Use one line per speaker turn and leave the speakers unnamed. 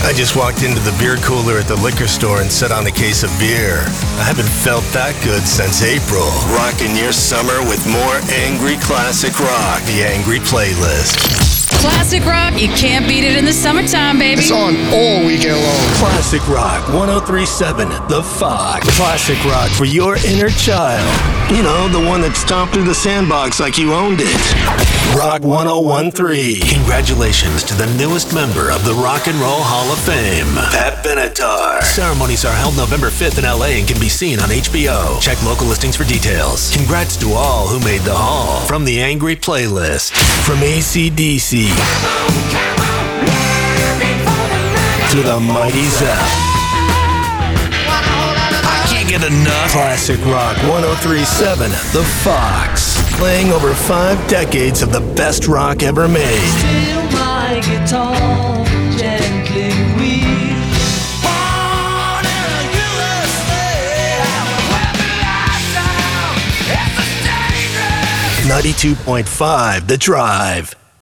I just walked into the beer cooler at the liquor store and set on a case of beer. I haven't felt that good since April. Rocking your summer with more angry classic rock. The Angry Playlist.
Classic rock, you can't beat it in the summertime, baby.
It's on all weekend long.
Classic Rock 103.7 The Fox. Classic Rock for your inner child. You know, the one that stomped through the sandbox like you owned it. Rock 101.3. Congratulations to the newest member of the Rock and Roll Hall of Fame, Pat Benatar. Ceremonies are held November 5th in LA and can be seen on HBO. Check local listings for details. Congrats to all who made the Hall. From the Angry Playlist. From AC/DC to the Mighty Zepp. I can't get enough. Classic Rock 103.7 The Fox. Playing over 5 decades of the best rock ever made.
Still my guitar gently weeps. Born in the USA, we'll be locked down. It's a dangerous
92.5 The Drive.